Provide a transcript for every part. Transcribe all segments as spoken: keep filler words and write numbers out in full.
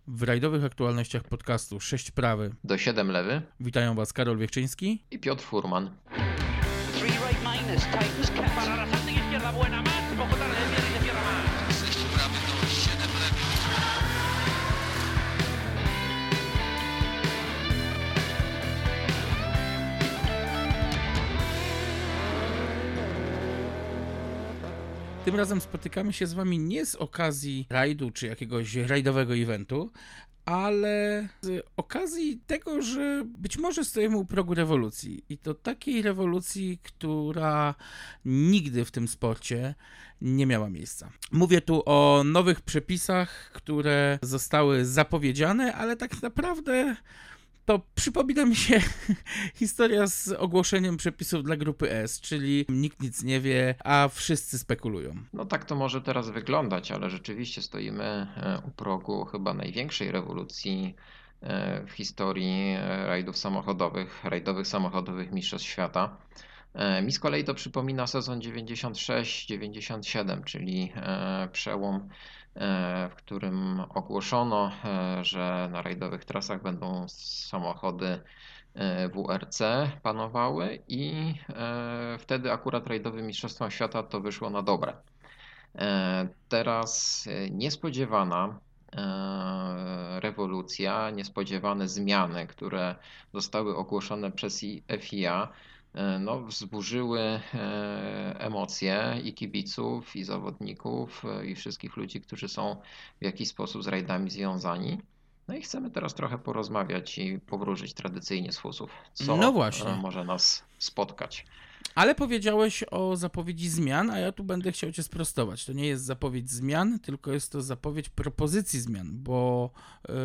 W rajdowych aktualnościach podcastu sześć prawy do siedem lewy witają Was Karol Wiechczyński i Piotr Furman. Tym razem spotykamy się z Wami nie z okazji rajdu czy jakiegoś rajdowego eventu, ale z okazji tego, że być może stoimy u progu rewolucji. I to takiej rewolucji, która nigdy w tym sporcie nie miała miejsca. Mówię tu o nowych przepisach, które zostały zapowiedziane, ale tak naprawdę to przypomina mi się historia z ogłoszeniem przepisów dla grupy S, czyli nikt nic nie wie, a wszyscy spekulują. No tak to może teraz wyglądać, ale rzeczywiście stoimy u progu chyba największej rewolucji w historii rajdów samochodowych, rajdowych samochodowych mistrzostw świata. Mi z kolei to przypomina sezon dziewięćdziesiąt sześć dziewięćdziesiąt siedem, czyli przełom, w którym ogłoszono, że na rajdowych trasach będą samochody W R C panowały i wtedy akurat rajdowym mistrzostwom świata to wyszło na dobre. Teraz niespodziewana rewolucja, niespodziewane zmiany, które zostały ogłoszone przez F I A, no, wzburzyły emocje i kibiców, i zawodników, i wszystkich ludzi, którzy są w jakiś sposób z rajdami związani. No i chcemy teraz trochę porozmawiać i powróżyć tradycyjnie z fusów, co no właśnie. może nas spotkać. Ale powiedziałeś o zapowiedzi zmian, a ja tu będę chciał Cię sprostować. To nie jest zapowiedź zmian, tylko jest to zapowiedź propozycji zmian, bo yy,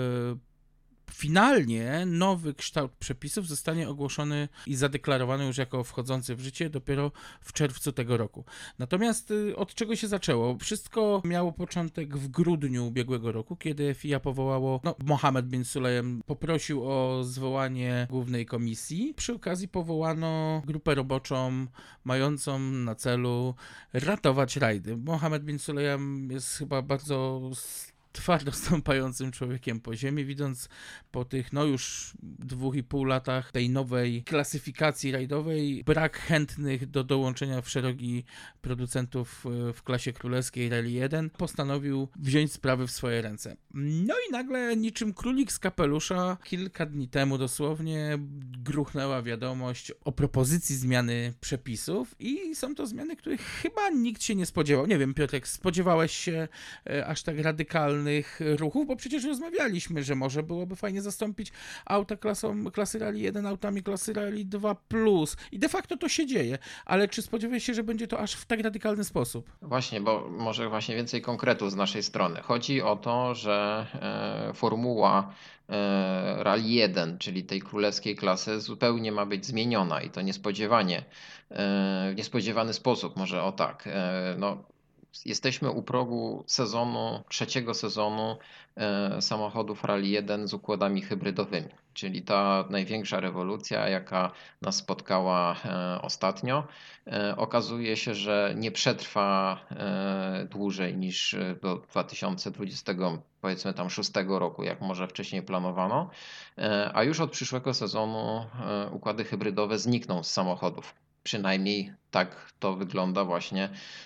finalnie nowy kształt przepisów zostanie ogłoszony i zadeklarowany już jako wchodzący w życie dopiero w czerwcu tego roku. Natomiast yy, od czego się zaczęło? Wszystko miało początek w grudniu ubiegłego roku, kiedy F I A powołało, no Mohammed bin Sulayem poprosił o zwołanie głównej komisji. Przy okazji powołano grupę roboczą mającą na celu ratować rajdy. Mohammed bin Sulayem jest chyba bardzo twardo stąpającym człowiekiem po ziemi, widząc po tych no już dwóch i pół latach tej nowej klasyfikacji rajdowej brak chętnych do dołączenia w szeregi producentów w klasie królewskiej Rally jeden, postanowił wziąć sprawy w swoje ręce. No i nagle niczym królik z kapelusza kilka dni temu dosłownie gruchnęła wiadomość o propozycji zmiany przepisów i są to zmiany, których chyba nikt się nie spodziewał. Nie wiem, Piotrek, spodziewałeś się aż tak radykalnych ruchów, bo przecież rozmawialiśmy, że może byłoby fajnie zastąpić auta klasą, klasy Rally jeden autami klasy Rally dwa plus i de facto to się dzieje, ale czy spodziewałeś się, że będzie to aż w tak radykalny sposób? Właśnie, bo może właśnie więcej konkretów z naszej strony. Chodzi o to, że e, formuła e, Rally jeden, czyli tej królewskiej klasy, zupełnie ma być zmieniona i to niespodziewanie, e, w niespodziewany sposób, może o tak. E, no, Jesteśmy u progu sezonu, trzeciego sezonu e, samochodów Rally jeden z układami hybrydowymi, czyli ta największa rewolucja, jaka nas spotkała e, ostatnio. E, okazuje się, że nie przetrwa e, dłużej niż do dwa tysiące dwudziestego, powiedzmy tam szóstego roku, jak może wcześniej planowano, e, a już od przyszłego sezonu e, układy hybrydowe znikną z samochodów. Przynajmniej tak to wygląda właśnie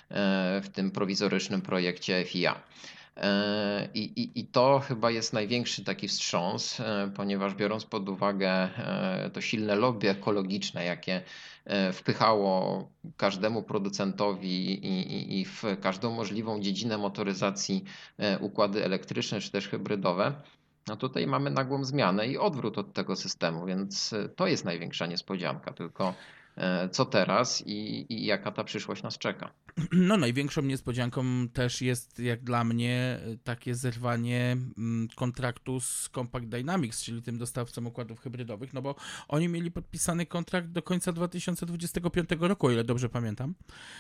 w tym prowizorycznym projekcie F I A. I, i, I to chyba jest największy taki wstrząs, ponieważ biorąc pod uwagę to silne lobby ekologiczne, jakie wpychało każdemu producentowi i, i, i w każdą możliwą dziedzinę motoryzacji układy elektryczne czy też hybrydowe, no tutaj mamy nagłą zmianę i odwrót od tego systemu, więc to jest największa niespodzianka. Tylko co teraz i, i jaka ta przyszłość nas czeka? No największą niespodzianką też jest jak dla mnie takie zerwanie kontraktu z Compact Dynamics, czyli tym dostawcą układów hybrydowych, no bo oni mieli podpisany kontrakt do końca dwa tysiące dwudziestego piątego roku, o ile dobrze pamiętam.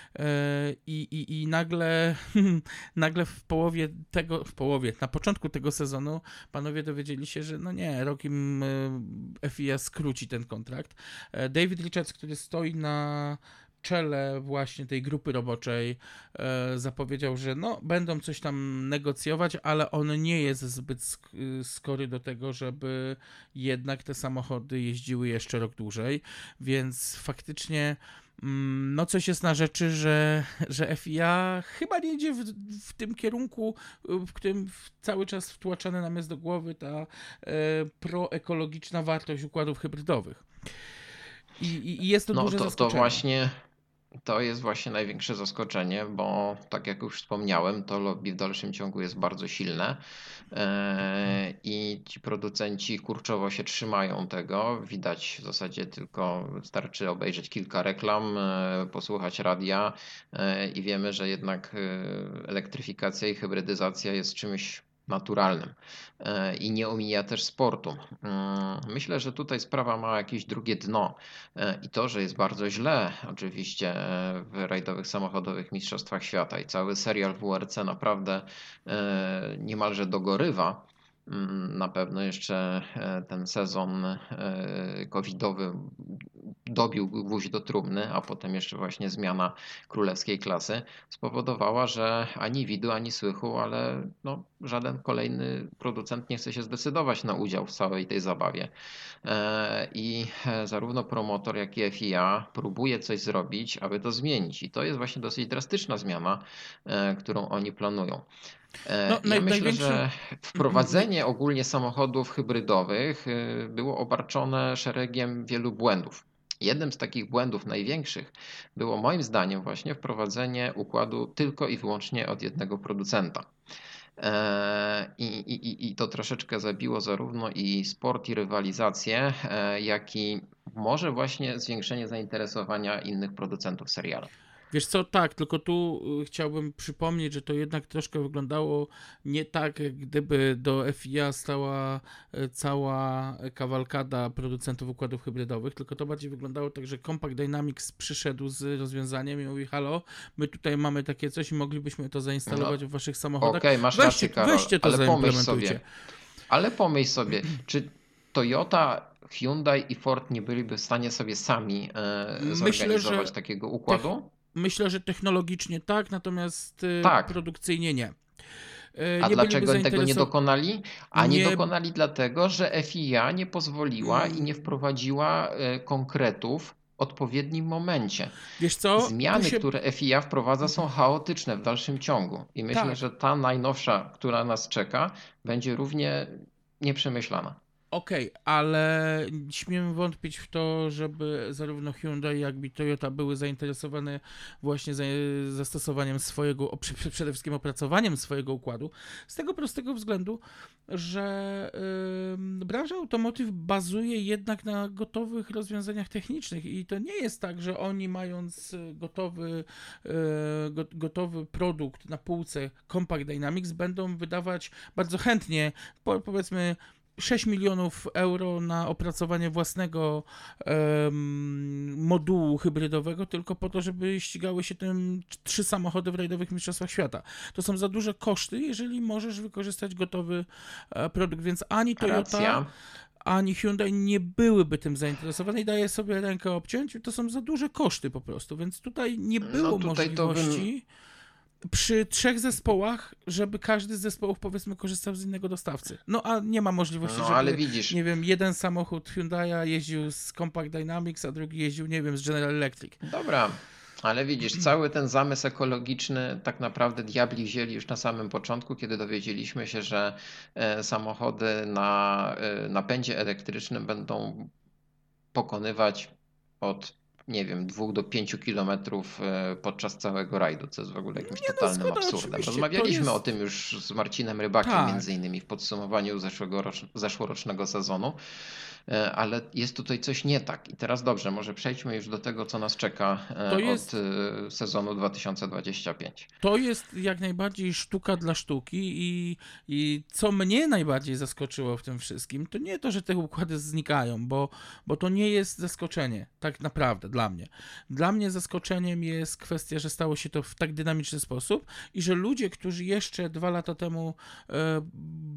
I, i, i nagle, nagle w połowie tego, w połowie, na początku tego sezonu panowie dowiedzieli się, że no nie, rok im F I A skróci ten kontrakt. David Richards, który stoi na czele właśnie tej grupy roboczej e, zapowiedział, że no, będą coś tam negocjować, ale on nie jest zbyt sk- skory do tego, żeby jednak te samochody jeździły jeszcze rok dłużej, więc faktycznie mm, no coś jest na rzeczy, że, że F I A chyba nie idzie w, w tym kierunku, w którym cały czas wtłaczana nam jest do głowy ta e, proekologiczna wartość układów hybrydowych. I, i, i jest to No duże to, to zaskoczenie. właśnie to jest właśnie największe zaskoczenie, bo tak jak już wspomniałem, to lobby w dalszym ciągu jest bardzo silne e, i ci producenci kurczowo się trzymają tego. Widać w zasadzie tylko wystarczy obejrzeć kilka reklam, e, posłuchać radia e, i wiemy, że jednak e, elektryfikacja i hybrydyzacja jest czymś naturalnym e, i nie omija też sportu. Mm, Myślę, że tutaj sprawa ma jakieś drugie dno e, i to, że jest bardzo źle oczywiście e, w rajdowych samochodowych mistrzostwach świata i cały serial W R C naprawdę e, niemalże dogorywa. Mm, Na pewno jeszcze e, ten sezon e, covidowy dobił gwóźdź do trumny, a potem jeszcze właśnie zmiana królewskiej klasy spowodowała, że ani widu, ani słychu, ale no, żaden kolejny producent nie chce się zdecydować na udział w całej tej zabawie. E, I e, zarówno promotor, jak i F I A próbuje coś zrobić, aby to zmienić. I to jest właśnie dosyć drastyczna zmiana, e, którą oni planują. No, E, Ja naj, myślę, największym... że wprowadzenie ogólnie samochodów hybrydowych y, było obarczone szeregiem wielu błędów. Jednym z takich błędów największych było moim zdaniem właśnie wprowadzenie układu tylko i wyłącznie od jednego producenta. E, I, i, I to troszeczkę zabiło zarówno i sport, i rywalizację, e, jak i może właśnie zwiększenie zainteresowania innych producentów serialu. Wiesz co, tak, tylko tu y, chciałbym przypomnieć, że to jednak troszkę wyglądało nie tak, jak gdyby do F I A stała y, cała kawalkada producentów układów hybrydowych, tylko to bardziej wyglądało tak, że Compact Dynamics przyszedł z rozwiązaniem i mówi: halo, my tutaj mamy takie coś i moglibyśmy to zainstalować No, w waszych samochodach. okej, masz Weźcie, rację, Karol, weźcie to, ale pomyśl zaimplementujcie. sobie, ale pomyśl sobie, czy Toyota, Hyundai i Ford nie byliby w stanie sobie sami e, Myślę, zorganizować że takiego tech, układu? myślę, że technologicznie tak, natomiast y, Tak. produkcyjnie nie. Y, A nie byliby dlaczego tego nie zainteresowani. dokonali? A nie Nie, dokonali dlatego, że F I A nie pozwoliła i nie mm, wprowadziła e, konkretów w odpowiednim momencie. wiesz co, tu Zmiany, się... które F I A wprowadza, są chaotyczne w dalszym ciągu. I myślę, Tak, że ta najnowsza, która nas czeka, będzie równie nieprzemyślana. okej, ale śmiem wątpić w to, żeby zarówno Hyundai, jak i Toyota były zainteresowane właśnie za, zastosowaniem swojego, o, przy- przede wszystkim opracowaniem swojego układu, z tego prostego względu, że ym, branża automotive bazuje jednak na gotowych rozwiązaniach technicznych i to nie jest tak, że oni mając gotowy, y, go, gotowy produkt na półce Compact Dynamics będą wydawać bardzo chętnie, po, powiedzmy, sześć milionów euro na opracowanie własnego em, modułu hybrydowego tylko po to, żeby ścigały się tym trzy samochody w rajdowych mistrzostwach świata. To są za duże koszty, jeżeli możesz wykorzystać gotowy e, produkt, więc ani Toyota, Racja. ani Hyundai nie byłyby tym zainteresowane i daję sobie rękę obciąć. To są za duże koszty po prostu, więc tutaj nie było No tutaj to bym- możliwości przy trzech zespołach, żeby każdy z zespołów, powiedzmy, korzystał z innego dostawcy. No a nie ma możliwości, No żeby, ale widzisz, nie wiem, jeden samochód Hyundai'a jeździł z Compact Dynamics, a drugi jeździł, nie wiem, z General Electric. dobra, ale widzisz, cały ten zamysł ekologiczny tak naprawdę diabli wzięli już na samym początku, kiedy dowiedzieliśmy się, że e, samochody na e, napędzie elektrycznym będą pokonywać od, nie wiem, dwóch do pięciu kilometrów e, podczas całego rajdu, co jest w ogóle jakimś totalnym zgoda, absurdem. oczywiście, to Rozmawialiśmy jest- o tym już z Marcinem Rybakiem, Tak. między innymi w podsumowaniu zeszłego rocz- zeszłorocznego sezonu, e, ale jest tutaj coś nie tak. I teraz dobrze, może przejdźmy już do tego, co nas czeka e, To jest- od e, sezonu dwa tysiące dwudziestego piątego. To jest jak najbardziej sztuka dla sztuki i, i co mnie najbardziej zaskoczyło w tym wszystkim, to nie to, że te układy znikają, bo, bo to nie jest zaskoczenie, tak naprawdę, dla mnie. Dla mnie zaskoczeniem jest kwestia, że stało się to w tak dynamiczny sposób i że ludzie, którzy jeszcze dwa lata temu e,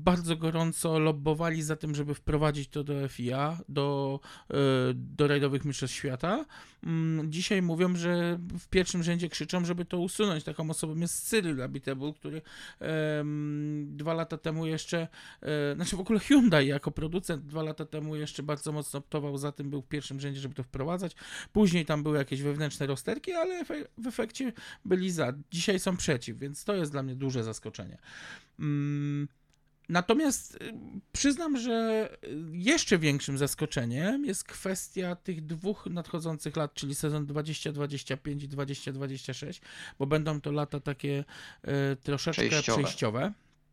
bardzo gorąco lobbowali za tym, żeby wprowadzić to do F I A, do, do rajdowych mistrzostw świata. Dzisiaj mówią, że w pierwszym rzędzie krzyczą, żeby to usunąć. Taką osobą jest Cyril Abiteboul, który um, dwa lata temu jeszcze, e, znaczy w ogóle Hyundai jako producent dwa lata temu jeszcze bardzo mocno optował za tym, był w pierwszym rzędzie, żeby to wprowadzać. Później tam były jakieś wewnętrzne rozterki, ale w efekcie byli za. Dzisiaj są przeciw, więc to jest dla mnie duże zaskoczenie. Um, Natomiast przyznam, że jeszcze większym zaskoczeniem jest kwestia tych dwóch nadchodzących lat, czyli sezon dwadzieścia dwadzieścia pięć i dwadzieścia dwadzieścia sześć, bo będą to lata takie e, troszeczkę przejściowe. przejściowe.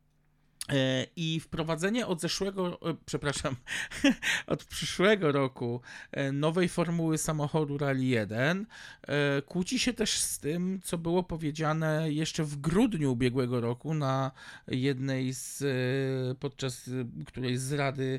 I wprowadzenie od zeszłego, przepraszam, od przyszłego roku nowej formuły samochodu Rally jeden kłóci się też z tym, co było powiedziane jeszcze w grudniu ubiegłego roku na jednej z, podczas którejś z Rady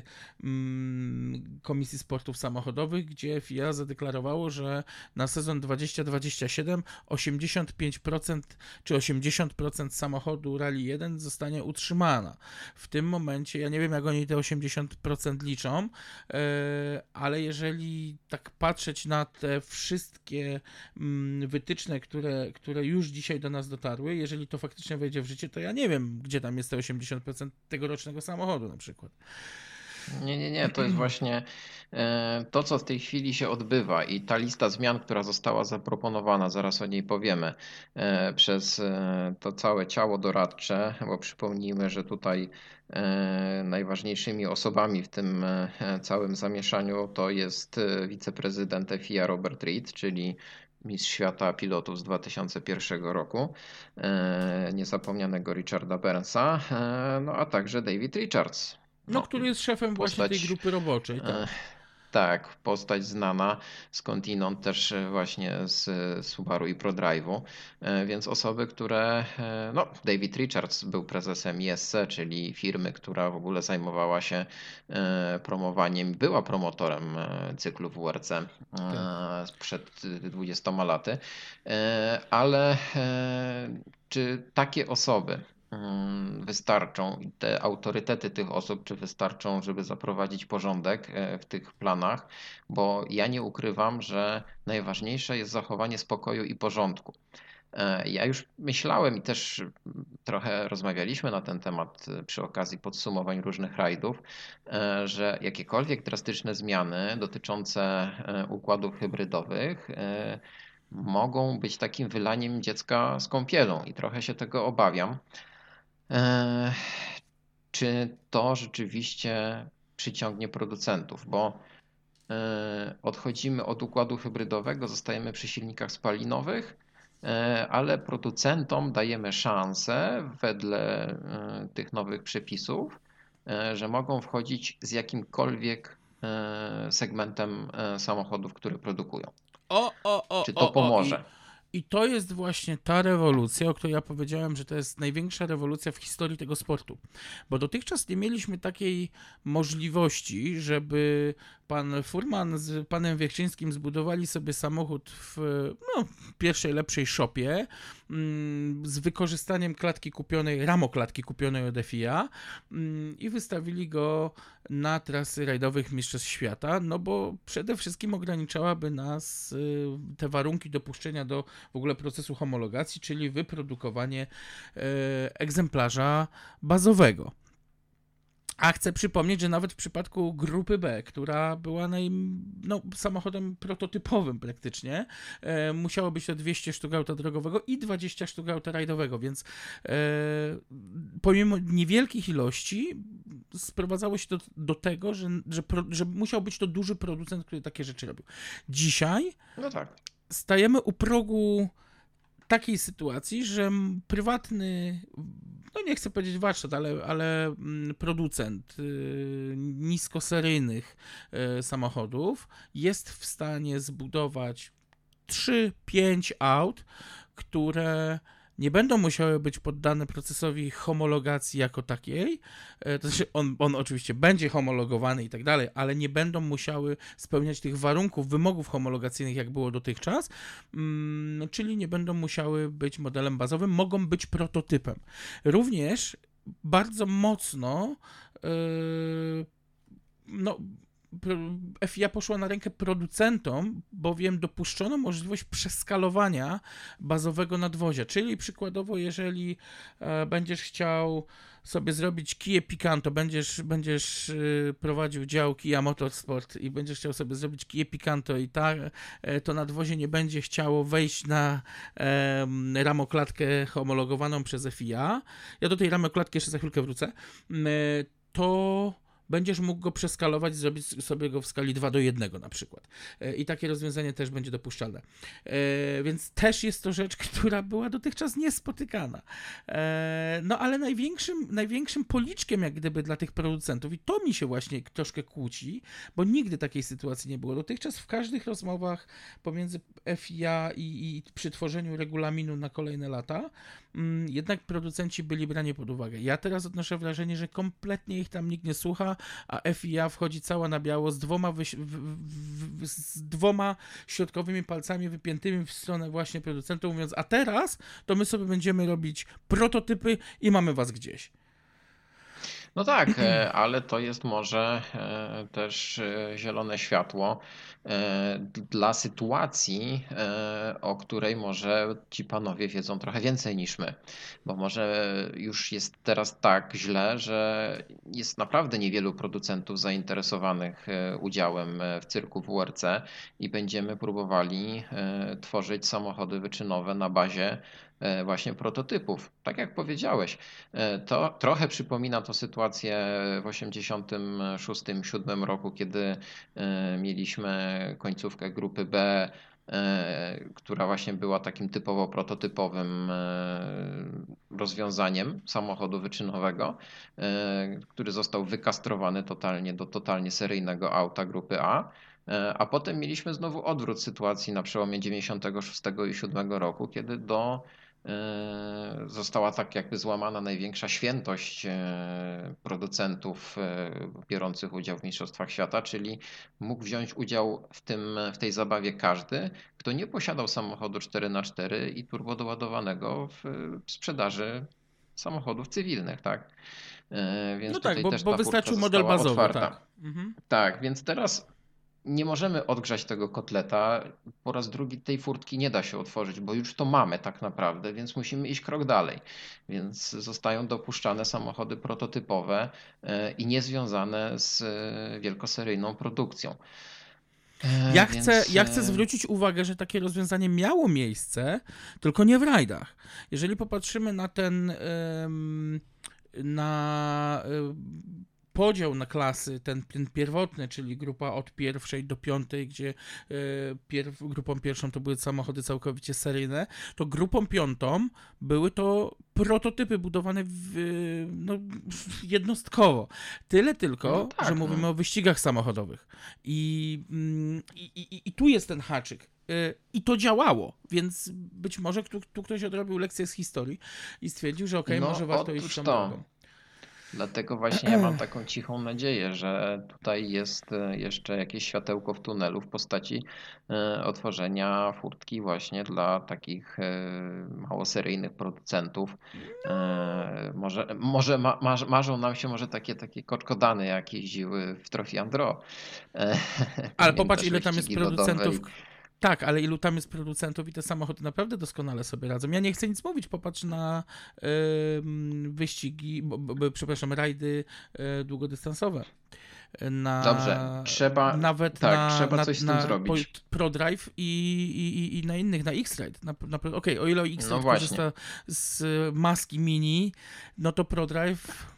Komisji Sportów Samochodowych, gdzie F I A zadeklarowało, że na sezon dwadzieścia dwadzieścia siedem osiemdziesiąt pięć procent czy osiemdziesiąt procent samochodu Rally jeden zostanie utrzymana. W tym momencie, ja nie wiem, jak oni te osiemdziesiąt procent liczą, ale jeżeli tak patrzeć na te wszystkie wytyczne, które, które już dzisiaj do nas dotarły, jeżeli to faktycznie wejdzie w życie, to ja nie wiem, gdzie tam jest te osiemdziesiąt procent tegorocznego samochodu na przykład. Nie, nie, nie, to jest właśnie to, co w tej chwili się odbywa i ta lista zmian, która została zaproponowana, zaraz o niej powiemy, przez to całe ciało doradcze, bo przypomnijmy, że tutaj najważniejszymi osobami w tym całym zamieszaniu to jest wiceprezydent F I A Robert Reid, czyli mistrz świata pilotów z dwa tysiące pierwszego roku, niezapomnianego Richarda Burnsa, no a także David Richards. No, No, który jest szefem postać, właśnie tej grupy roboczej. Tak. E, tak, postać znana skądinąd też właśnie z Subaru i ProDrive'u, e, więc osoby, które, e, no David Richards był prezesem I S C, czyli firmy, która w ogóle zajmowała się e, promowaniem, była promotorem e, cyklu W R C e, Tak. sprzed dwudziestoma laty, e, ale e, czy takie osoby wystarczą i te autorytety tych osób, czy wystarczą, żeby zaprowadzić porządek w tych planach, bo ja nie ukrywam, że najważniejsze jest zachowanie spokoju i porządku. Ja już myślałem i też trochę rozmawialiśmy na ten temat przy okazji podsumowań różnych rajdów, że jakiekolwiek drastyczne zmiany dotyczące układów hybrydowych mogą być takim wylaniem dziecka z kąpielą i trochę się tego obawiam. Eee, czy to rzeczywiście przyciągnie producentów, bo e, odchodzimy od układu hybrydowego, zostajemy przy silnikach spalinowych, e, ale producentom dajemy szansę wedle e, tych nowych przepisów, e, że mogą wchodzić z jakimkolwiek e, segmentem e, samochodów, które produkują. O, o, o, Czy to o, o. pomoże? I... I to jest właśnie ta rewolucja, o której ja powiedziałem, że to jest największa rewolucja w historii tego sportu. Bo dotychczas nie mieliśmy takiej możliwości, żeby pan Furman z panem Wierczyńskim zbudowali sobie samochód w no, pierwszej lepszej shopie mm, z wykorzystaniem klatki kupionej, ramoklatki kupionej od F I A mm, i wystawili go na trasy rajdowych mistrzostw świata, no bo przede wszystkim ograniczałaby nas y, te warunki dopuszczenia do w ogóle procesu homologacji, czyli wyprodukowanie y, egzemplarza bazowego. A chcę przypomnieć, że nawet w przypadku grupy B, która była naj, no, samochodem prototypowym praktycznie, e, musiało być to dwieście sztuk auta drogowego i dwadzieścia sztuk auta rajdowego, więc e, pomimo niewielkich ilości sprowadzało się to do tego, że, że, pro, że musiał być to duży producent, który takie rzeczy robił. Dzisiaj no tak. stajemy u progu takiej sytuacji, że prywatny, no nie chcę powiedzieć warsztat, ale, ale producent y, niskoseryjnych y, samochodów jest w stanie zbudować trzy pięć aut, które nie będą musiały być poddane procesowi homologacji jako takiej, to znaczy on, on oczywiście będzie homologowany i tak dalej, ale nie będą musiały spełniać tych warunków, wymogów homologacyjnych, jak było dotychczas, czyli nie będą musiały być modelem bazowym, mogą być prototypem. Również bardzo mocno yy, no, F I A poszła na rękę producentom, bowiem dopuszczono możliwość przeskalowania bazowego nadwozia, czyli przykładowo, jeżeli e, będziesz chciał sobie zrobić Kia Picanto, będziesz, będziesz y, prowadził dział Kia Motorsport i będziesz chciał sobie zrobić Kia Picanto i ta, e, to nadwozie nie będzie chciało wejść na e, ramoklatkę homologowaną przez F I A, ja do tej ramoklatki jeszcze za chwilkę wrócę, e, to będziesz mógł go przeskalować, zrobić sobie go w skali dwa do jednego na przykład. I takie rozwiązanie też będzie dopuszczalne. Więc też jest to rzecz, która była dotychczas niespotykana. No ale największym, największym policzkiem jak gdyby dla tych producentów, i to mi się właśnie troszkę kłóci, bo nigdy takiej sytuacji nie było. Dotychczas w każdych rozmowach pomiędzy F I A i, i przy tworzeniu regulaminu na kolejne lata, jednak producenci byli brani pod uwagę. Ja teraz odnoszę wrażenie, że kompletnie ich tam nikt nie słucha, a F I A wchodzi cała na biało z dwoma, wyś- w, w, w, z dwoma środkowymi palcami wypiętymi w stronę właśnie producentów, mówiąc, a teraz to my sobie będziemy robić prototypy i mamy was gdzieś. No tak, e, ale to jest może e, też e, zielone światło e, dla sytuacji, e, o której może ci panowie wiedzą trochę więcej niż my. Bo może już jest teraz tak źle, że jest naprawdę niewielu producentów zainteresowanych e, udziałem e, w cyrku W R C i będziemy próbowali e, tworzyć samochody wyczynowe na bazie e, właśnie prototypów. Tak jak powiedziałeś, e, to trochę przypomina to sytuację w osiemdziesiątym szóstym siódmym roku, kiedy e, mieliśmy końcówkę grupy B, e, która właśnie była takim typowo prototypowym e, rozwiązaniem samochodu wyczynowego, e, który został wykastrowany totalnie do totalnie seryjnego auta grupy A. E, A potem mieliśmy znowu odwrót sytuacji na przełomie dziewięćdziesiątego szóstego i siódmego roku, kiedy do e, została tak jakby złamana największa świętość e, producentów e, biorących udział w Mistrzostwach Świata, czyli mógł wziąć udział w tym, w tej zabawie każdy, kto nie posiadał samochodu cztery na cztery i turbodoładowanego w sprzedaży samochodów cywilnych, tak? E, Więc No tak, tutaj bo, też bo ta furtka wystarczył model została bazowy, otwarta. tak. Mhm. Tak, więc teraz nie możemy odgrzać tego kotleta. Po raz drugi tej furtki nie da się otworzyć, bo już to mamy tak naprawdę, więc musimy iść krok dalej. Więc zostają dopuszczane samochody prototypowe e, i niezwiązane z e, wielkoseryjną produkcją. E, Ja chcę, Więc ja chcę e, zwrócić uwagę, że takie rozwiązanie miało miejsce, tylko nie w rajdach. Jeżeli popatrzymy na ten em, na em, podział na klasy, ten, ten pierwotny, czyli grupa od pierwszej do piątej, gdzie e, pierw, grupą pierwszą to były samochody całkowicie seryjne, to grupą piątą były to prototypy budowane w, no, jednostkowo. Tyle tylko, no że tak, mówimy no. o wyścigach samochodowych. I, mm, i, i, i tu jest ten haczyk. Y, I to działało, więc być może tu, tu ktoś odrobił lekcję z historii i stwierdził, że okej, No może warto iść otóż tą to. drogą. Dlatego właśnie ja mam taką cichą nadzieję, że tutaj jest e, jeszcze jakieś światełko w tunelu w postaci e, otworzenia furtki właśnie dla takich e, małoseryjnych producentów. E, Może, może ma, marzą marzą nam się może takie, takie koczkodany, jak jeździły w Trophy Andro. E, Ale popatrz, Pamiętasz ile tam jest wyścigi lodowe producentów. i Tak, ale ilu tam jest producentów i te samochody naprawdę doskonale sobie radzą. Ja nie chcę nic mówić, popatrz na ym, wyścigi, bo, bo, przepraszam, rajdy y, długodystansowe. Na, dobrze, trzeba, nawet tak, na, trzeba na, coś z tym na zrobić. po- ProDrive i, i, i na innych, na X-Ride. Na, na, Pro- Okej, o ile No X-Ride właśnie. korzysta z maski mini, no to ProDrive.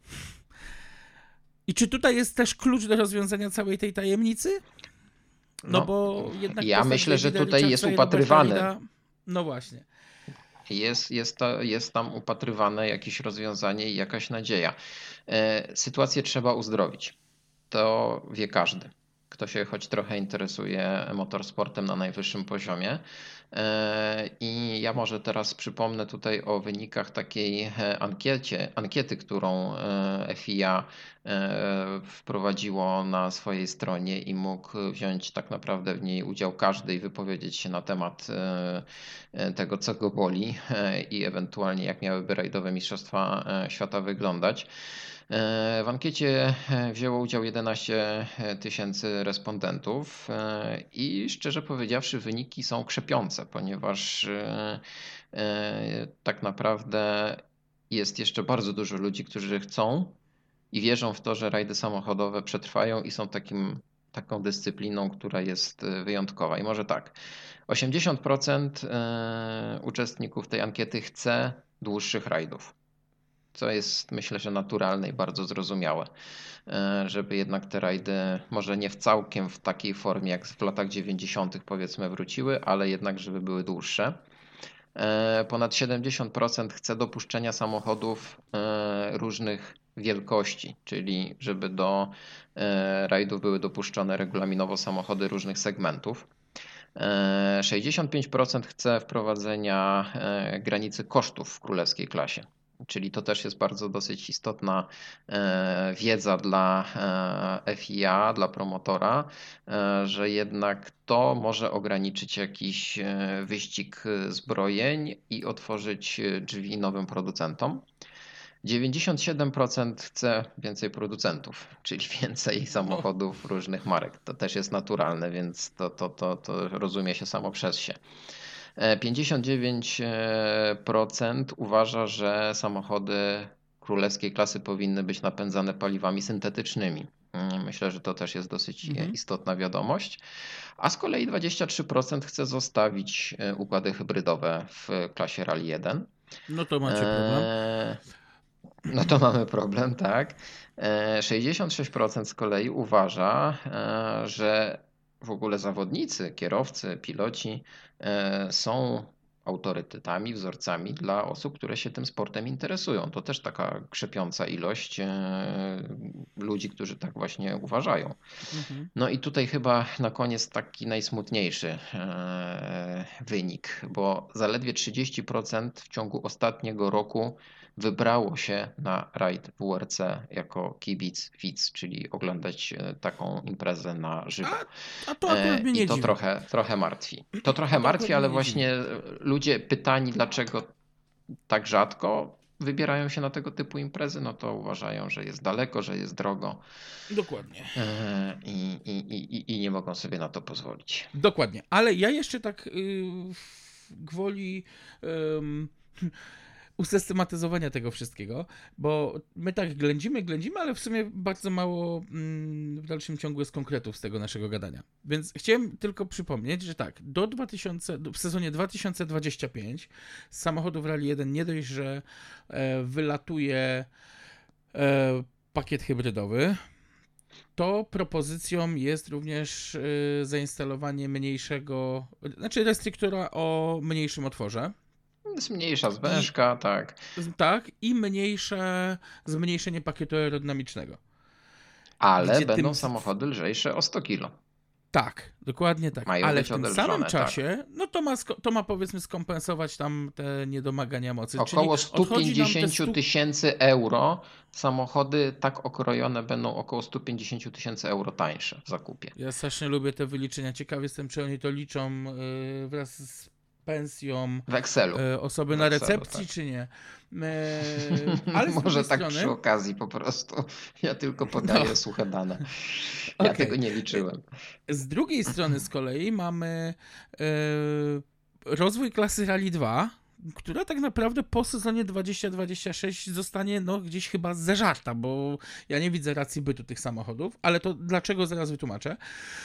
I czy tutaj jest też klucz do rozwiązania całej tej tajemnicy? No, No, bo jednak ja postać myślę, że Davida tutaj jest Richardsa i Roberta upatrywany. Reeda- No właśnie. Jest, jest, to, jest tam upatrywane jakieś rozwiązanie i jakaś nadzieja. E, Sytuację trzeba uzdrowić. To wie każdy. kto się choć trochę interesuje motorsportem na najwyższym poziomie. I ja może teraz przypomnę tutaj o wynikach takiej ankiecie, ankiety, którą F I A wprowadziło na swojej stronie i mógł wziąć tak naprawdę w niej udział każdy i wypowiedzieć się na temat tego, co go boli i ewentualnie jak miałyby rajdowe mistrzostwa świata wyglądać. W ankiecie wzięło udział jedenaście tysięcy respondentów i szczerze powiedziawszy wyniki są krzepiące, ponieważ tak naprawdę jest jeszcze bardzo dużo ludzi, którzy chcą i wierzą w to, że rajdy samochodowe przetrwają i są takim, taką dyscypliną, która jest wyjątkowa. I może tak, osiemdziesiąt procent uczestników tej ankiety chce dłuższych rajdów, co jest myślę, że naturalne i bardzo zrozumiałe, żeby jednak te rajdy może nie w całkiem w takiej formie jak w latach dziewięćdziesiątych powiedzmy wróciły, ale jednak żeby były dłuższe. Ponad siedemdziesiąt procent chce dopuszczenia samochodów różnych wielkości, czyli żeby do rajdów były dopuszczone regulaminowo samochody różnych segmentów. sześćdziesiąt pięć procent chce wprowadzenia granicy kosztów w królewskiej klasie. Czyli to też jest bardzo dosyć istotna wiedza dla F I A, dla promotora, że jednak to może ograniczyć jakiś wyścig zbrojeń i otworzyć drzwi nowym producentom. dziewięćdziesiąt siedem procent chce więcej producentów, czyli więcej samochodów różnych marek. To też jest naturalne, więc to, to, to, to rozumie się samo przez się. pięćdziesiąt dziewięć procent uważa, że samochody królewskiej klasy powinny być napędzane paliwami syntetycznymi. Myślę, że to też jest dosyć mhm. istotna wiadomość. A z kolei dwadzieścia trzy procent chce zostawić układy hybrydowe w klasie Rally jeden. No to macie problem. No to mamy problem, tak. sześćdziesiąt sześć procent z kolei uważa, że w ogóle zawodnicy, kierowcy, piloci są autorytetami, wzorcami dla osób, które się tym sportem interesują. To też taka krzepiąca ilość ludzi, którzy tak właśnie uważają. Mhm. No i tutaj chyba na koniec taki najsmutniejszy wynik, bo zaledwie trzydzieści procent w ciągu ostatniego roku wybrało się na rajd W R C jako kibic, widz, czyli oglądać taką imprezę na żywo. A, a to akurat mnie nie I to dziwi. trochę, trochę martwi. To trochę to martwi, ale właśnie dziwi. Ludzie pytani, dlaczego tak rzadko wybierają się na tego typu imprezy, no to uważają, że jest daleko, że jest drogo. Dokładnie. I, i, i, i nie mogą sobie na to pozwolić. Dokładnie, ale ja jeszcze tak yy, gwoli... Yy, usystematyzowania tego wszystkiego, bo my tak ględzimy, ględzimy, ale w sumie bardzo mało w dalszym ciągu jest konkretów z tego naszego gadania. Więc chciałem tylko przypomnieć, że tak, do dwa tysiące, w sezonie dwa tysiące dwudziestym piątym z samochodów Rally jeden nie dość, że wylatuje pakiet hybrydowy, to propozycją jest również zainstalowanie mniejszego, znaczy restryktora o mniejszym otworze. Jest mniejsza zwężka, I, tak. Tak, i mniejsze zmniejszenie pakietu aerodynamicznego. Ale będą tym... samochody lżejsze o sto kilo. Tak, dokładnie tak. Mają ale być w tym odelżone, samym czasie, tak. no to ma, to ma powiedzmy skompensować tam te niedomagania mocy. Około sto pięćdziesiąt tysięcy euro samochody tak okrojone będą około sto pięćdziesiąt tysięcy euro tańsze w zakupie. Ja strasznie lubię te wyliczenia. Ciekaw jestem, czy oni to liczą yy, wraz z pensją w Excelu. osoby w na Excelu, recepcji, tak. czy nie. Ale może tak strony... przy okazji po prostu. Ja tylko podaję no. suche dane. Ja okay. tego nie liczyłem. Z drugiej strony z kolei mamy e, rozwój klasy Rally dwa, która tak naprawdę po sezonie dwudziestym dwudziestym szóstym zostanie no, gdzieś chyba zeżarta, bo ja nie widzę racji bytu tych samochodów, ale to dlaczego zaraz wytłumaczę.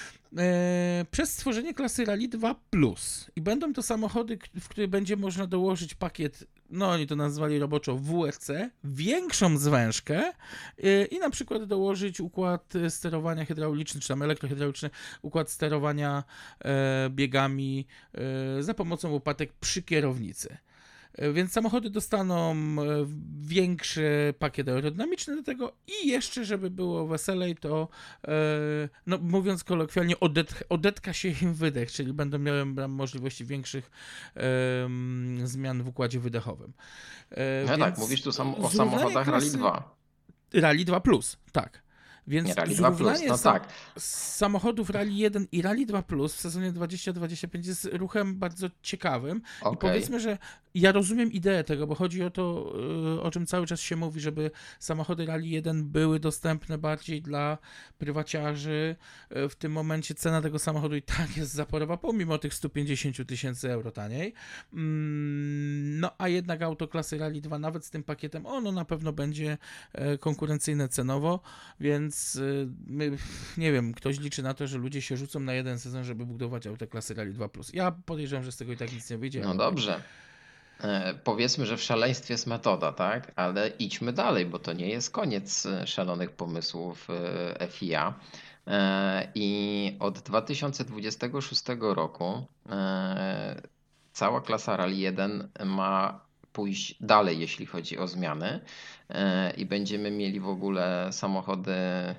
E, przez stworzenie klasy Rally dwa plus i będą to samochody, w które będzie można dołożyć pakiet, no oni to nazwali roboczo W R C, większą zwężkę e, i na przykład dołożyć układ sterowania hydrauliczny, czy tam elektrohydrauliczny, układ sterowania e, biegami e, za pomocą łopatek przy kierownicy. Więc samochody dostaną większy pakiet aerodynamiczny do tego i jeszcze, żeby było weselej, to no mówiąc kolokwialnie, odet, odetka się im wydech, czyli będą miały możliwości większych um, zmian w układzie wydechowym. No Więc tak, mówisz tu sam, o samochodach klasy... Rally dwa. Rally dwa plus, tak. Więc nie, Rally dwa plus, no sam, tak. samochodów Rally jeden i Rally dwa plus w sezonie dwadzieścia dwadzieścia pięć jest ruchem bardzo ciekawym. Okay. I powiedzmy, że ja rozumiem ideę tego, bo chodzi o to, o czym cały czas się mówi, żeby samochody Rally jeden były dostępne bardziej dla prywaciarzy. W tym momencie cena tego samochodu i tak jest zaporowa, pomimo tych stu pięćdziesięciu tysięcy euro taniej. No a jednak auto klasy Rally dwa nawet z tym pakietem, ono na pewno będzie konkurencyjne cenowo, więc my, nie wiem, ktoś liczy na to, że ludzie się rzucą na jeden sezon, żeby budować auto klasy Rally dwa plus. Ja podejrzewam, że z tego i tak nic nie wyjdzie. No dobrze. E, powiedzmy, że w szaleństwie jest metoda, tak? Ale idźmy dalej, bo to nie jest koniec szalonych pomysłów F I A. E, I od dwa tysiące dwudziestego szóstego roku e, cała klasa Rally jeden ma pójść dalej, jeśli chodzi o zmiany i będziemy mieli w ogóle samochody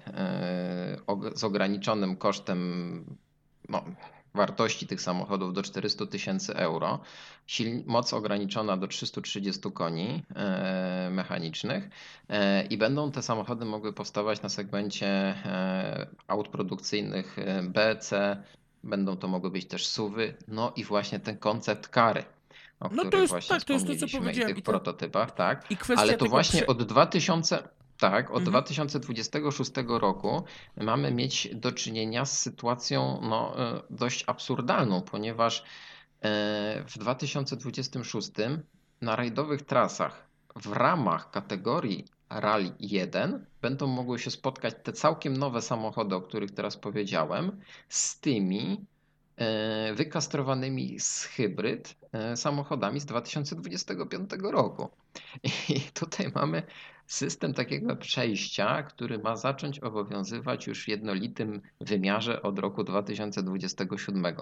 z ograniczonym kosztem no, wartości tych samochodów do czterystu tysięcy euro, Siln- moc ograniczona do trzystu trzydziestu koni mechanicznych i będą te samochody mogły powstawać na segmencie aut produkcyjnych B, C, będą to mogły być też suwy, no i właśnie ten koncept kary. O no których to jest, właśnie tak, to jest to, co wspomnieliśmy powiedziałem. i tych I to, prototypach, tak. I kwestia Ale to tego właśnie prze... od dwa tysiące, tak, od mhm. dwa tysiące dwudziestego szóstego roku mamy mieć do czynienia z sytuacją no, dość absurdalną, ponieważ w dwa tysiące dwudziestym szóstym na rajdowych trasach w ramach kategorii Rally jeden będą mogły się spotkać te całkiem nowe samochody, o których teraz powiedziałem, z tymi wykastrowanymi z hybryd samochodami z dwa tysiące dwudziestego piątego roku. I tutaj mamy system takiego przejścia, który ma zacząć obowiązywać już w jednolitym wymiarze od roku dwa tysiące dwudziestego siódmego.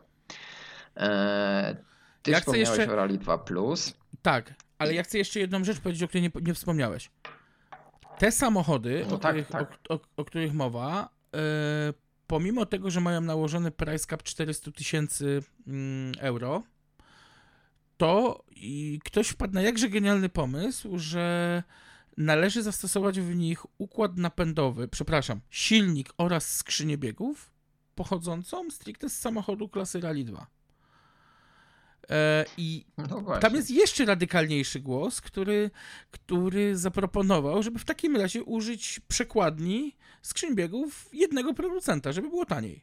Ty ja wspomniałeś jeszcze... o Rally dwa plus. Tak, ale ja chcę jeszcze jedną rzecz powiedzieć, o której nie, nie wspomniałeś. Te samochody, no o, tak, których, tak. O, o, o których mowa, yy, pomimo tego, że mają nałożony price cap czterysta tysięcy euro, to i ktoś wpadł na jakże genialny pomysł, że należy zastosować w nich układ napędowy, przepraszam, silnik oraz skrzynię biegów pochodzącą stricte z samochodu klasy Rally dwa. I no tam jest jeszcze radykalniejszy głos, który, który zaproponował, żeby w takim razie użyć przekładni skrzyń biegów jednego producenta, żeby było taniej.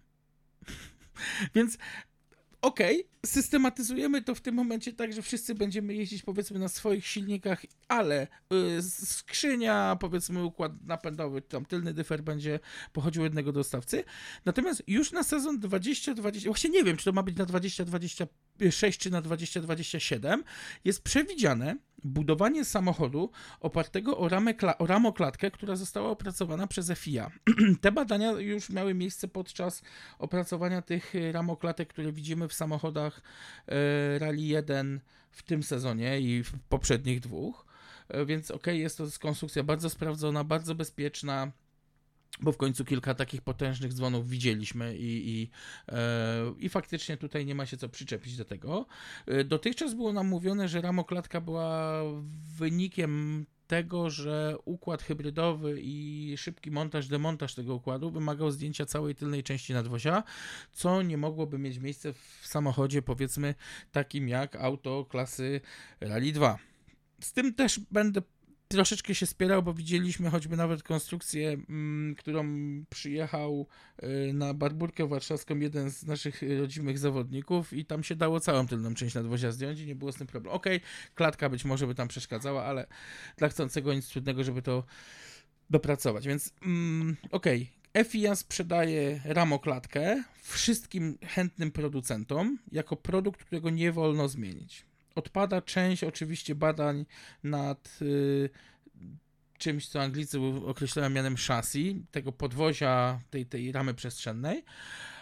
Więc okej, okay, systematyzujemy to w tym momencie tak, że wszyscy będziemy jeździć powiedzmy na swoich silnikach, ale y, skrzynia, powiedzmy układ napędowy, tam tylny dyfer będzie pochodził od jednego dostawcy. Natomiast już na sezon dwadzieścia dwadzieścia, właśnie nie wiem, czy to ma być na dwadzieścia dwadzieścia sześć czy na dwadzieścia dwadzieścia siedem, jest przewidziane budowanie samochodu opartego o, ramę, o ramoklatkę, która została opracowana przez F I A. Te badania już miały miejsce podczas opracowania tych ramoklatek, które widzimy w samochodach Rally jeden w tym sezonie i w poprzednich dwóch. Więc okej, okay, jest to konstrukcja bardzo sprawdzona, bardzo bezpieczna, bo w końcu kilka takich potężnych dzwonów widzieliśmy i, i, e, i faktycznie tutaj nie ma się co przyczepić do tego. Dotychczas było nam mówione, że ramoklatka była wynikiem tego, że układ hybrydowy i szybki montaż, demontaż tego układu wymagał zdjęcia całej tylnej części nadwozia, co nie mogłoby mieć miejsca w samochodzie, powiedzmy, takim jak auto klasy Rally dwa. Z tym też będę troszeczkę się spierał, bo widzieliśmy choćby nawet konstrukcję, m, którą przyjechał y, na Barburkę Warszawską jeden z naszych rodzimych zawodników i tam się dało całą tylną część nadwozia zdjąć i nie było z tym problemu. Okej, okay, klatka być może by tam przeszkadzała, ale dla chcącego nic trudnego, żeby to dopracować, więc mm, okej. Okay. F I A sprzedaje ramoklatkę wszystkim chętnym producentom jako produkt, którego nie wolno zmienić. Odpada część oczywiście badań nad y, czymś, co Anglicy określają mianem chassis, tego podwozia, tej, tej ramy przestrzennej.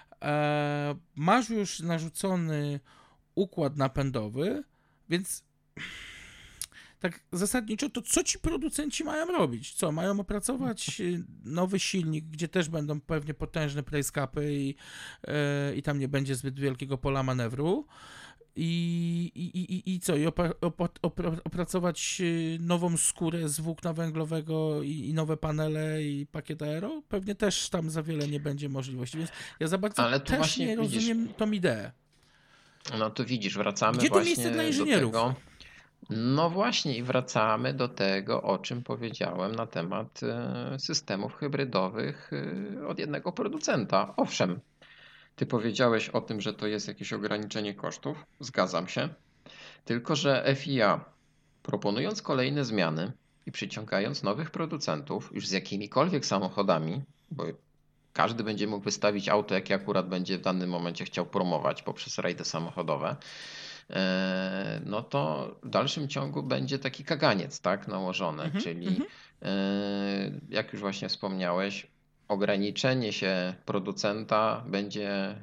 E, masz już narzucony układ napędowy, więc tak zasadniczo, to co ci producenci mają robić? Co, mają opracować nowy silnik, gdzie też będą pewnie potężne price capy i, yy, i tam nie będzie zbyt wielkiego pola manewru? I, i, i, i co? I opra, opra, opra, opracować nową skórę z włókna węglowego i, i nowe panele i pakiet aero? Pewnie też tam za wiele nie będzie możliwości, więc ja za bardzo Ale tu też właśnie nie widzisz, rozumiem tą ideę. no to widzisz, wracamy Gdzie to miejsce dla właśnie do inżynierów? tego. No właśnie i wracamy do tego, o czym powiedziałem na temat e, systemów hybrydowych e, od jednego producenta. Owszem, ty powiedziałeś o tym, że to jest jakieś ograniczenie kosztów. Zgadzam się. Tylko że F I A, proponując kolejne zmiany i przyciągając nowych producentów już z jakimikolwiek samochodami, bo każdy będzie mógł wystawić auto, jakie akurat będzie w danym momencie chciał promować poprzez rajdy samochodowe, e, no to w dalszym ciągu będzie taki kaganiec, tak, nałożony, Mhm, czyli mhm. e, jak już właśnie wspomniałeś, ograniczenie się producenta będzie,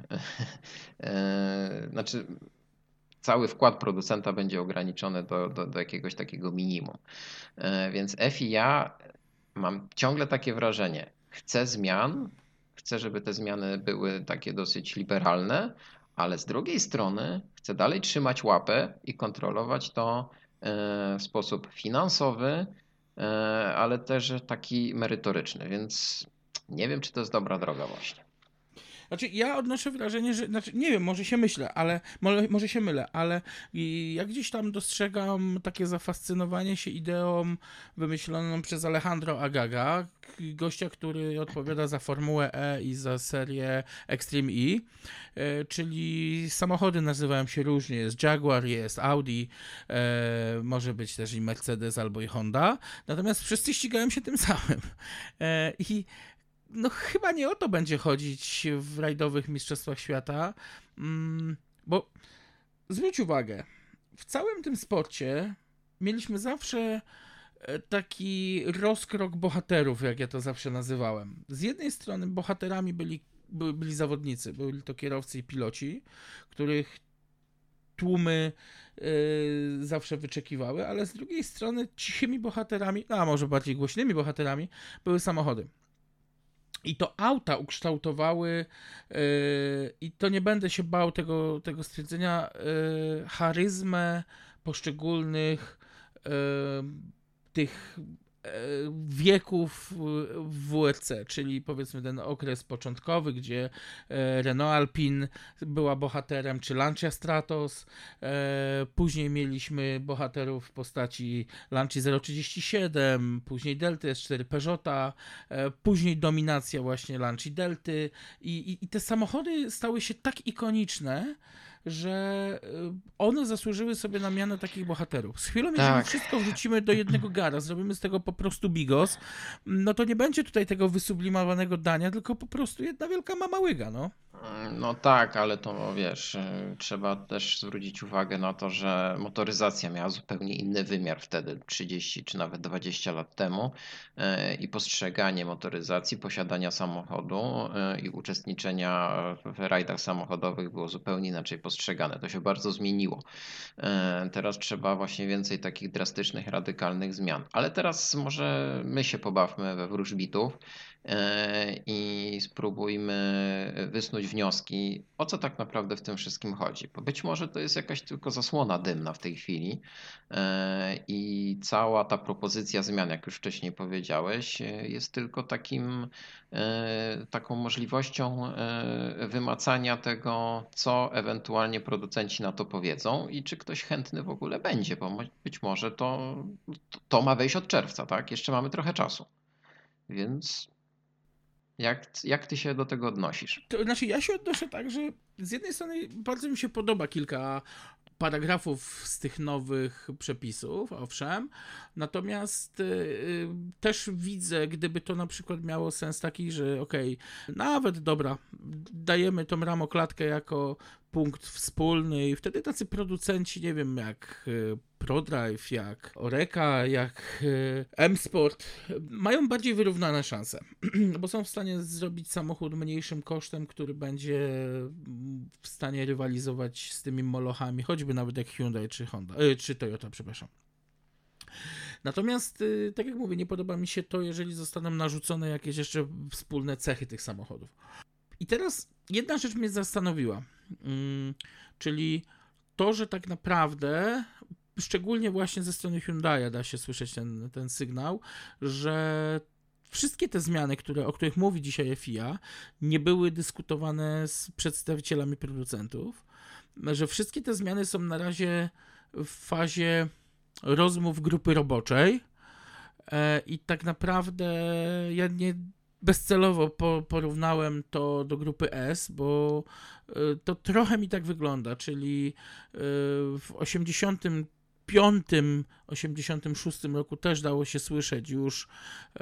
e, znaczy cały wkład producenta będzie ograniczony do, do, do jakiegoś takiego minimum. E, Więc F I A, mam ciągle takie wrażenie, chce zmian, chce, żeby te zmiany były takie dosyć liberalne, ale z drugiej strony chce dalej trzymać łapę i kontrolować to e, w sposób finansowy, e, ale też taki merytoryczny, więc nie wiem, czy to jest dobra droga właśnie. Znaczy, ja odnoszę wrażenie, że, znaczy, nie wiem, może się myślę, ale, może, może się mylę, ale i ja gdzieś tam dostrzegam takie zafascynowanie się ideą wymyśloną przez Alejandro Agaga, k- gościa, który odpowiada za Formułę E i za serię Extreme E, e, czyli samochody nazywają się różnie, jest Jaguar, jest Audi, e, może być też i Mercedes albo i Honda, natomiast wszyscy ścigają się tym samym. E, I no chyba nie o to będzie chodzić w rajdowych mistrzostwach świata, mm, bo zwróć uwagę, w całym tym sporcie mieliśmy zawsze e, taki rozkrok bohaterów, jak ja to zawsze nazywałem. Z jednej strony bohaterami byli, byli, byli zawodnicy, byli to kierowcy i piloci, których tłumy y, zawsze wyczekiwały, ale z drugiej strony cichymi bohaterami, a może bardziej głośnymi bohaterami, były samochody. I to auta ukształtowały, yy, i to nie będę się bał tego, tego stwierdzenia, yy, charyzmę poszczególnych yy, tych yy, wieków w W R C, czyli powiedzmy ten okres początkowy, gdzie yy, Renault Alpine była bohaterem, czy Lancia Stratos. Yy, później mieliśmy bohaterów w postaci Lancia zero trzydzieści siedem, później Delty S cztery Peugeota, e, później dominacja właśnie Lancia Delty i, i, i te samochody stały się tak ikoniczne, że e, one zasłużyły sobie na miano takich bohaterów. Z chwilą, jeżeli Tak. wszystko wrzucimy do jednego gara, zrobimy z tego po prostu bigos, no to nie będzie tutaj tego wysublimowanego dania, tylko po prostu jedna wielka mama łyga, no. No tak, ale to wiesz, y, trzeba też zwrócić uwagę na to, że motoryzacja miała zupełnie inny wymiar wtedy, trzydzieści czy nawet dwadzieścia lat temu, y, i postrzeganie motoryzacji, posiadania samochodu y, i uczestniczenia w rajdach samochodowych było zupełnie inaczej postrzegane. To się bardzo zmieniło. Y, Teraz trzeba właśnie więcej takich drastycznych, radykalnych zmian. Ale teraz może my się pobawmy we wróżbitów e, i spróbujmy wysnuć wnioski, o co tak naprawdę w tym wszystkim chodzi. Bo być może to jest jakaś tylko zasłona dymna w tej chwili e, i cała ta propozycja zmian, jak już wcześniej powiedziałeś, e, jest tylko takim, e, taką możliwością e, wymacania tego, co ewentualnie producenci na to powiedzą i czy ktoś chętny w ogóle będzie, bo mo- być może to, to ma wejść od czerwca, tak? Jeszcze mamy trochę czasu. Więc jak, jak ty się do tego odnosisz? To znaczy, ja się odnoszę tak, że z jednej strony bardzo mi się podoba kilka paragrafów z tych nowych przepisów, owszem, natomiast y, y, też widzę, gdyby to na przykład miało sens taki, że okej, nawet dobra, dajemy tą ramoklatkę jako punkt wspólny i wtedy tacy producenci, nie wiem, jak y, ProDrive, jak Oreka, jak y, M-Sport mają bardziej wyrównane szanse, bo są w stanie zrobić samochód mniejszym kosztem, który będzie w stanie rywalizować z tymi molochami, choćby nawet jak Hyundai czy Honda, y, czy Toyota, przepraszam. Natomiast, y, tak jak mówię, nie podoba mi się to, jeżeli zostaną narzucone jakieś jeszcze wspólne cechy tych samochodów. I teraz jedna rzecz mnie zastanowiła, mm, czyli to, że tak naprawdę, szczególnie właśnie ze strony Hyundai da się słyszeć ten, ten sygnał, że wszystkie te zmiany, które, o których mówi dzisiaj F I A, nie były dyskutowane z przedstawicielami producentów, że wszystkie te zmiany są na razie w fazie rozmów grupy roboczej e, i tak naprawdę ja nie bezcelowo po, porównałem to do grupy S, bo y, to trochę mi tak wygląda, czyli y, w osiemdziesiątym piątym, osiemdziesiątym szóstym roku też dało się słyszeć już y,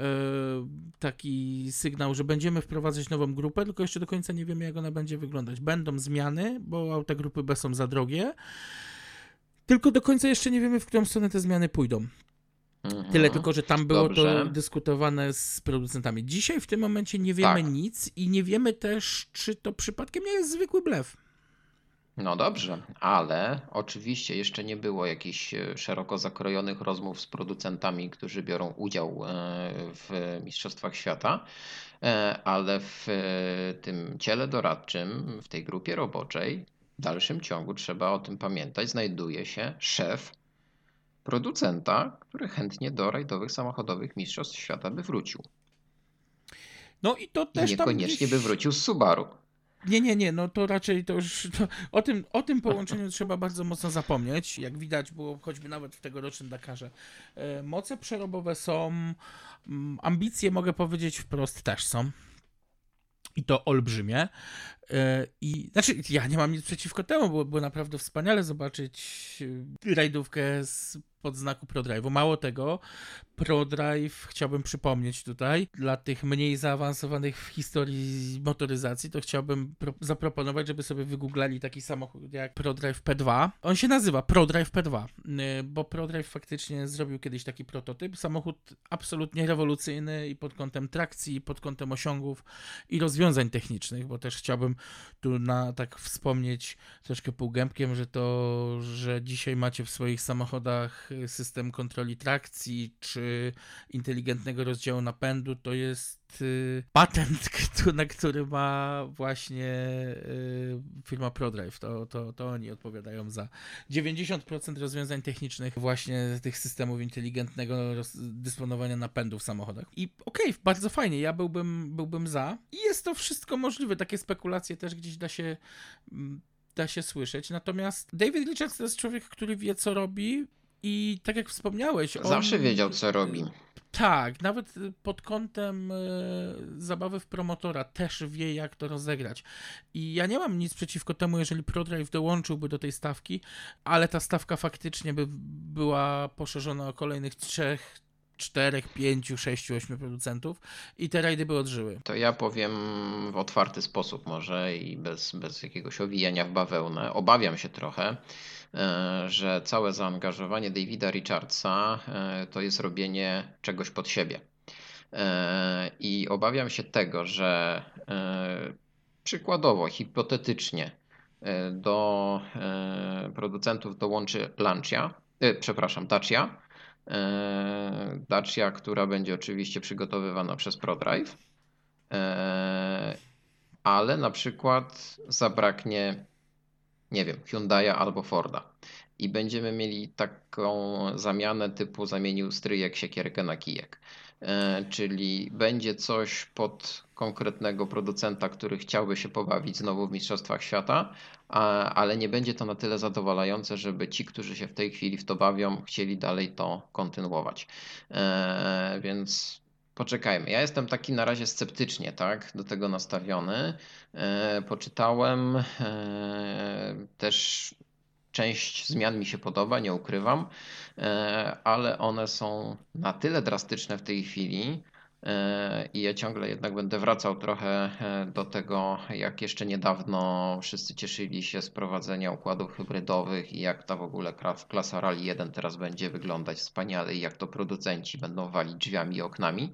taki sygnał, że będziemy wprowadzać nową grupę, tylko jeszcze do końca nie wiemy, jak ona będzie wyglądać. Będą zmiany, bo auta grupy B są za drogie, tylko do końca jeszcze nie wiemy, w którą stronę te zmiany pójdą. Mhm. Tyle tylko, że tam było Dobrze. to dyskutowane z producentami. Dzisiaj w tym momencie nie wiemy Tak. nic i nie wiemy też, czy to przypadkiem nie jest zwykły blef. No dobrze, ale oczywiście jeszcze nie było jakichś e, szeroko zakrojonych rozmów z producentami, którzy biorą udział e, w Mistrzostwach Świata, e, ale w e, tym ciele doradczym, w tej grupie roboczej, w dalszym ciągu trzeba o tym pamiętać, znajduje się szef producenta, który chętnie do rajdowych samochodowych Mistrzostw Świata by wrócił. No i to I też tam niekoniecznie gdzieś... by wrócił z Subaru. Nie, nie, nie, no to raczej to już... To, o, tym, o tym połączeniu trzeba bardzo mocno zapomnieć. Jak widać było choćby nawet w tegorocznym Dakarze. E, moce przerobowe są, mm, ambicje mogę powiedzieć wprost też są. I to olbrzymie. E, I znaczy, ja nie mam nic przeciwko temu, bo było naprawdę wspaniale zobaczyć e, rajdówkę z pod znaku ProDrive'u. Mało tego, ProDrive, chciałbym przypomnieć tutaj, dla tych mniej zaawansowanych w historii motoryzacji, to chciałbym pro- zaproponować, żeby sobie wygooglali taki samochód jak ProDrive P dwa. On się nazywa ProDrive P dwa, y, bo ProDrive faktycznie zrobił kiedyś taki prototyp. Samochód absolutnie rewolucyjny i pod kątem trakcji, i pod kątem osiągów i rozwiązań technicznych, bo też chciałbym tu na tak wspomnieć troszkę półgębkiem, że to, że dzisiaj macie w swoich samochodach system kontroli trakcji, czy inteligentnego rozdziału napędu, to jest y, patent, na który ma właśnie y, firma ProDrive. To, to, to oni odpowiadają za dziewięćdziesiąt procent rozwiązań technicznych właśnie tych systemów inteligentnego roz, dysponowania napędu w samochodach. I okej, okay, bardzo fajnie, ja byłbym, byłbym za. I jest to wszystko możliwe, takie spekulacje też gdzieś da się da się słyszeć. Natomiast David Richards to jest człowiek, który wie, co robi. I tak jak wspomniałeś, on... Zawsze wiedział, co robi. Tak, nawet pod kątem e, zabawy w promotora też wie, jak to rozegrać. I ja nie mam nic przeciwko temu, jeżeli ProDrive dołączyłby do tej stawki, ale ta stawka faktycznie by była poszerzona o kolejnych trzech, czterech, pięciu, sześciu, ośmiu producentów i te rajdy by odżyły. To ja powiem w otwarty sposób może i bez, bez jakiegoś owijania w bawełnę. Obawiam się trochę, że całe zaangażowanie Davida Richardsa to jest robienie czegoś pod siebie. I obawiam się tego, że przykładowo, hipotetycznie do producentów dołączy Lancia, przepraszam, Dacia. Dacia, która będzie oczywiście przygotowywana przez ProDrive, ale na przykład zabraknie, nie wiem, Hyundai'a albo Forda i będziemy mieli taką zamianę typu zamienił stryjek siekierkę na kijek. Czyli będzie coś pod konkretnego producenta, który chciałby się pobawić znowu w Mistrzostwach Świata, ale nie będzie to na tyle zadowalające, żeby ci, którzy się w tej chwili w to bawią, chcieli dalej to kontynuować. Więc poczekajmy. Ja jestem taki na razie sceptycznie, tak, do tego nastawiony. Poczytałem też. Część zmian mi się podoba, nie ukrywam, ale one są na tyle drastyczne w tej chwili, I ja ciągle jednak będę wracał trochę do tego, jak jeszcze niedawno wszyscy cieszyli się z prowadzenia układów hybrydowych i jak ta w ogóle klasa Rally jeden teraz będzie wyglądać wspaniale i jak to producenci będą walić drzwiami i oknami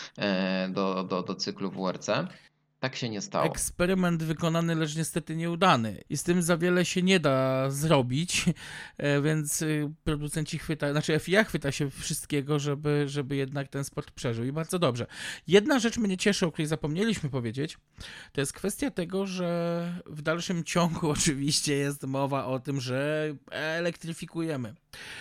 do, do, do cyklu W R C. Tak się nie stało. Eksperyment wykonany, lecz niestety nieudany. I z tym za wiele się nie da zrobić, więc producenci chwyta, znaczy F I A chwyta się wszystkiego, żeby, żeby jednak ten sport przeżył. I bardzo dobrze. Jedna rzecz mnie cieszy, o której zapomnieliśmy powiedzieć, to jest kwestia tego, że w dalszym ciągu oczywiście jest mowa o tym, że elektryfikujemy.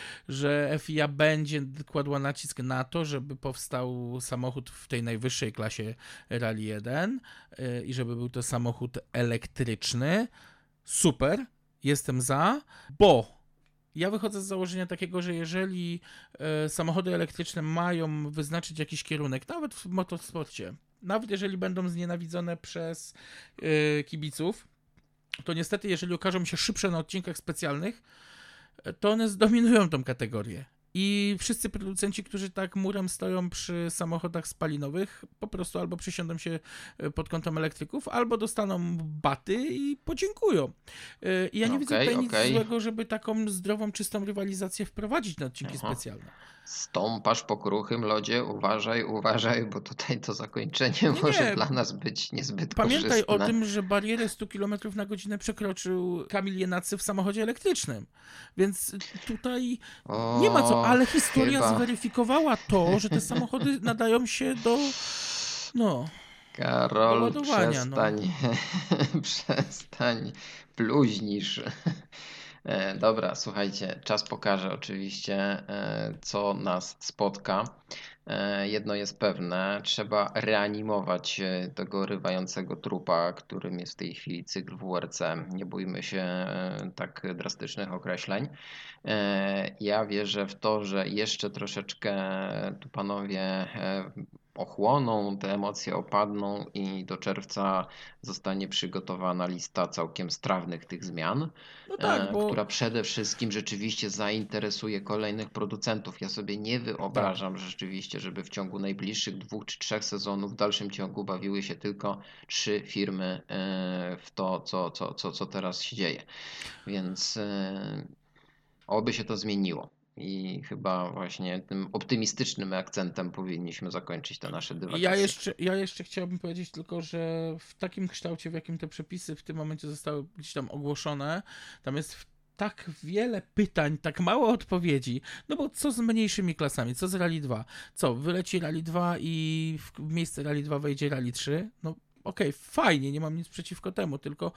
Że F I A będzie kładła nacisk na to, żeby powstał samochód w tej najwyższej klasie Rally jeden i żeby był to samochód elektryczny. Super, jestem za, bo ja wychodzę z założenia takiego, że jeżeli samochody elektryczne mają wyznaczyć jakiś kierunek, nawet w motosporcie, nawet jeżeli będą znienawidzone przez kibiców, to niestety jeżeli okażą się szybsze na odcinkach specjalnych, to one zdominują tą kategorię. I wszyscy producenci, którzy tak murem stoją przy samochodach spalinowych, po prostu albo przysiądą się pod kątem elektryków, albo dostaną baty i podziękują. I ja nie okay, widzę tutaj okay. nic złego, żeby taką zdrową, czystą rywalizację wprowadzić na odcinki Aha. specjalne. Stąpasz po kruchym lodzie, uważaj, uważaj, bo tutaj to zakończenie nie, może nie. dla nas być niezbyt Pamiętaj korzystne. o tym, że barierę stu kilometrów na godzinę przekroczył Kamil Jenacy w samochodzie elektrycznym, więc tutaj o, nie ma co, ale historia chyba. zweryfikowała to, że te samochody nadają się do no Karol, do ładowania. przestań, no. przestań, bluźnisz. Dobra, słuchajcie, czas pokaże oczywiście, co nas spotka. Jedno jest pewne, trzeba reanimować tego rywającego trupa, którym jest w tej chwili cykl W R C. Nie bójmy się tak drastycznych określeń. Ja wierzę w to, że jeszcze troszeczkę tu panowie ochłoną, te emocje opadną i do czerwca zostanie przygotowana lista całkiem strawnych tych zmian, no tak, bo... która przede wszystkim rzeczywiście zainteresuje kolejnych producentów. Ja sobie nie wyobrażam tak. rzeczywiście, żeby w ciągu najbliższych dwóch czy trzech sezonów w dalszym ciągu bawiły się tylko trzy firmy w to, co, co, co, co teraz się dzieje. Więc oby się to zmieniło. I chyba właśnie tym optymistycznym akcentem powinniśmy zakończyć te nasze dywagacje. Ja jeszcze, ja jeszcze chciałbym powiedzieć tylko, że w takim kształcie, w jakim te przepisy w tym momencie zostały gdzieś tam ogłoszone, tam jest tak wiele pytań, tak mało odpowiedzi, no bo co z mniejszymi klasami, co z Rally dwa? Co, wyleci Rally dwa i w miejsce Rally dwa wejdzie Rally trzy? No okej, okay, fajnie, nie mam nic przeciwko temu, tylko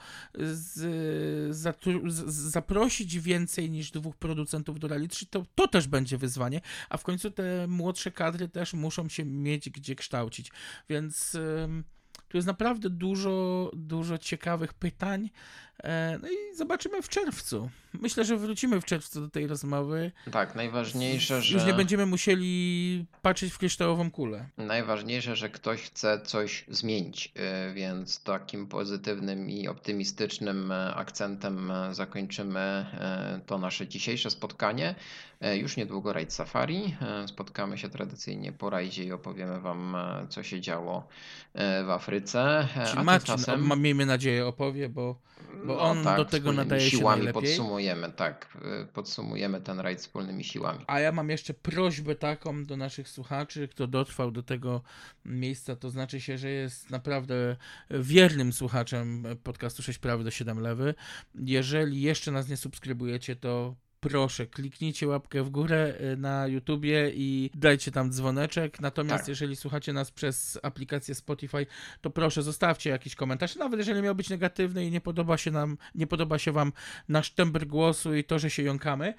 z, zatru, z, zaprosić więcej niż dwóch producentów do Rally trzy, to, to też będzie wyzwanie, a w końcu te młodsze kadry też muszą się mieć gdzie kształcić, więc ym, tu jest naprawdę dużo, dużo ciekawych pytań. No i zobaczymy w czerwcu. Myślę, że wrócimy w czerwcu do tej rozmowy. Tak, najważniejsze, że... Już nie będziemy musieli patrzeć w kryształową kulę. Najważniejsze, że ktoś chce coś zmienić, więc takim pozytywnym i optymistycznym akcentem zakończymy to nasze dzisiejsze spotkanie. Już niedługo Rajd Safari. Spotkamy się tradycyjnie po rajdzie i opowiemy wam, co się działo w Afryce. Czyli A Marcin, tymczasem... o, miejmy nadzieję, opowie, bo, bo no on tak, do tego nadaje się siłami najlepiej. podsumujemy, tak, podsumujemy ten rajd wspólnymi siłami. A ja mam jeszcze prośbę taką do naszych słuchaczy, kto dotrwał do tego miejsca, to znaczy się, że jest naprawdę wiernym słuchaczem podcastu sześć prawy do siedem lewy. Jeżeli jeszcze nas nie subskrybujecie, to proszę, kliknijcie łapkę w górę na YouTubie i dajcie tam dzwoneczek. Natomiast tak. jeżeli słuchacie nas przez aplikację Spotify, to proszę, zostawcie jakiś komentarz. Nawet jeżeli miał być negatywny i nie podoba się nam, nie podoba się wam nasz tembr głosu i to, że się jąkamy,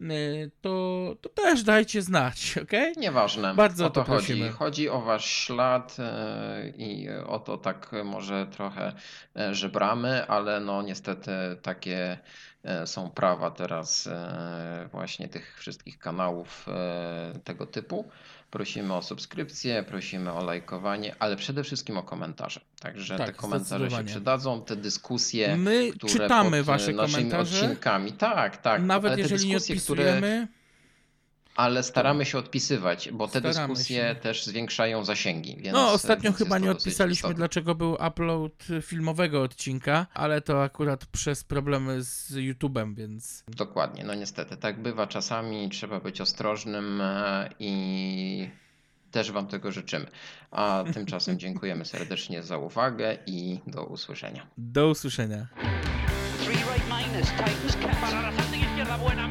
to, to też dajcie znać, okej? Okay? Nieważne. Bardzo o to, to prosimy. chodzi. Chodzi o wasz ślad i o to tak może trochę żebramy, ale no niestety takie są prawa teraz właśnie tych wszystkich kanałów tego typu. Prosimy o subskrypcję, prosimy o lajkowanie, ale przede wszystkim o komentarze. Także tak, te komentarze się przydadzą, te dyskusje, My które czytamy pod wasze naszymi komentarze. odcinkami. Tak, tak. Nawet ale te jeżeli nie dyskusje, odpisujemy, które... Ale staramy się odpisywać, bo te Staramy dyskusje się. też zwiększają zasięgi. Więc, No, ostatnio więc chyba jest nie to dosyć odpisaliśmy, istotne. dlaczego był upload filmowego odcinka, ale to akurat przez problemy z YouTube'em, więc... Dokładnie, no niestety, tak bywa czasami, trzeba być ostrożnym e, i też Wam tego życzymy. A tymczasem dziękujemy serdecznie za uwagę i do usłyszenia. Do usłyszenia. Three right minus, tightens cats. Para la izquierda buena.